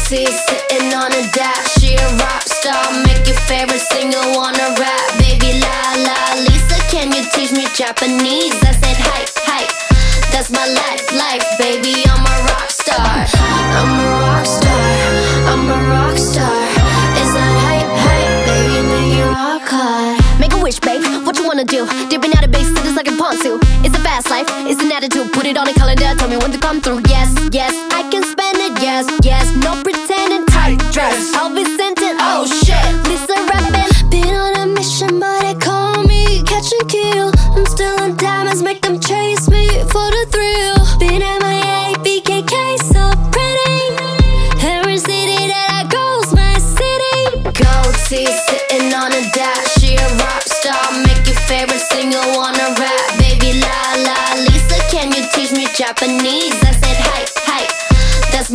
Goatee sitting on a dash. She a rock star, make your favorite singer wanna rap. Baby la la Lisa, can you teach me Japanese? I said hi, hi, that's my life, baby, I'm a rock star. I'm a rock star, I'm a rock star. Is that hype, baby, make it rock hard. Make a wish, babe, what you wanna do? Dipping out of base, just like in Ponzu. It's a fast life, it's an attitude. Put it on a calendar, tell me when to come through. Yes, yes, I can spend it, yes, yes. No pretending, tight dress, I'll be sent it, oh shit. Lisa rapping. Been on a mission, but they call me catch and kill. I'm still on diamonds, make them chase me for the thrill. Been MIA, BKK, so pretty. Every city that I go's my city. Goatee sitting on a dash. She a rock star, make your favorite singer wanna rap. Baby la la Lisa, can you teach me Japanese?